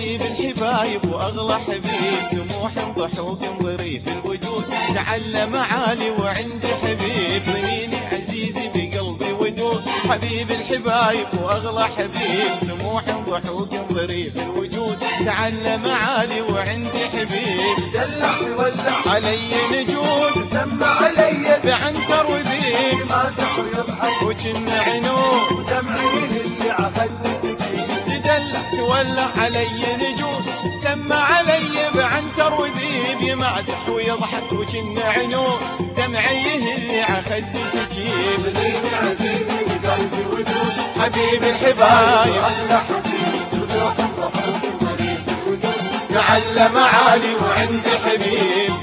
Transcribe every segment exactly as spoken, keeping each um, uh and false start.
حبيب الحبايب واغلى حبيب، سموح ضحوك ظريف الوجود، تعلم عالي وعندي حبيب، ضنيني عزيزي بقلبي ودود. حبيب الحبايب واغلى حبيب، سموح ضحوك ظريف الوجود، تعلم عالي وعندي حبيب، دلع وولع علي نجود، سمع علي بعنتر وذيب، ما سحر يضحك وجن عنود، ودمعين اللي عخد سكين. تدلع تولع علي نجود، سمع علي بعنتر وذيب، يمازح ويضحك وجن عنود، دمعيه اللي عخد سكين. ضنيني عزيزي بقلبي ودود، حبيب الحبايب واغلى حبيب، سموح ضحوك ظريف الوجود، تعلم عالي وعندي حبيب.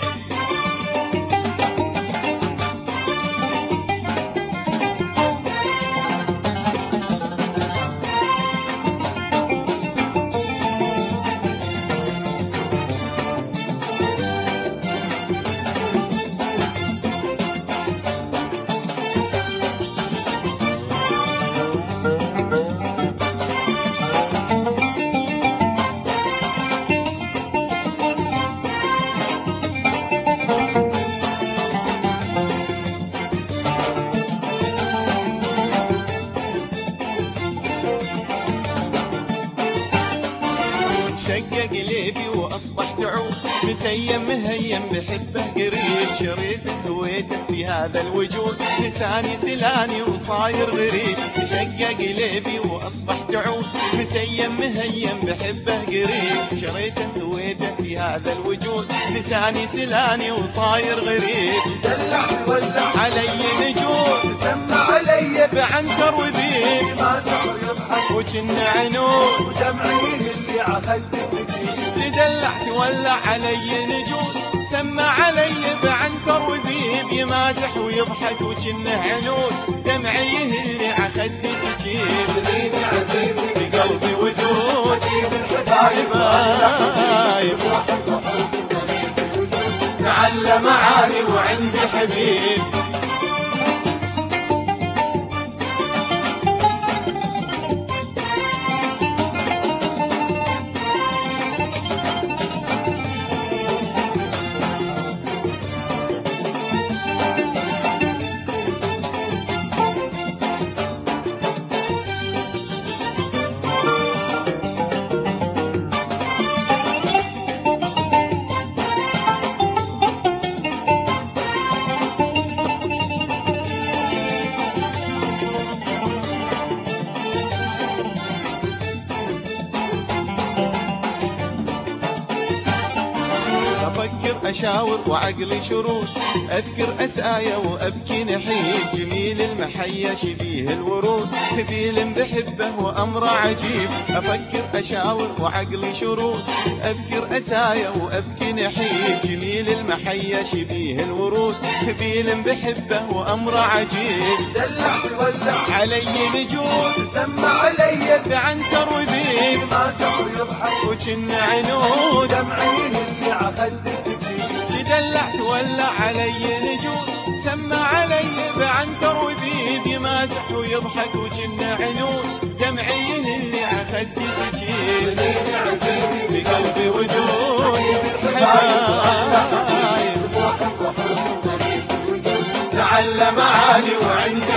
شق قلبي واصبح دعوب، متيم مهيم بحبه قريب، شريته هويته في هذا الوجود، لساني سلاني وصاير غريب. شق قلبي واصبح دعوب، متيم مهيم بحبه قريب، شريته هويته في هذا الوجود، لساني سلاني وصاير غريب. دلع وولع علي نجود، سمع علي بعنتر وذيب، ما سحر يضحك وجن عنود، ودمعين اللي عخد سكين. تدلع تولع علي نجود، سمع علي بعنتر وذيب، يمازح ويضحك وجنه عنود، دمعيه اللي عخد سكين. ضنيني عزيزي بقلبي ودود، حبيب الحبايب حبايب سموح ضحوك ظريف الوجود، تعلم عالي وعندي حبيب. أفكر أشاور وعقلي شرود، أذكر أسايا وأبكي نحيب، جميل المحيا شبيه الورود، خبيل بحبه وأمره عجيب. أفكر أشاور وعقلي شرود، أذكر أسايا وأبكي نحيب، جميل المحيا شبيه الورود، خبيل بحبه وأمره عجيب. دلع وولع علي نجود، سمع علي بعنتر وذيب، ما سحر يضحك وجن عنود، دمعين اللي عخد سكين. تدلع تولع علي نجود، سمع علي بعنتر وذيب، يمازح ويضحك وجنه عنود، دمعيه اللي عخد سكين. ضنيني عزيزي بقلبي ودود، حبايب سموح ضحوك ظريف الوجود، تعلم عالي وعندي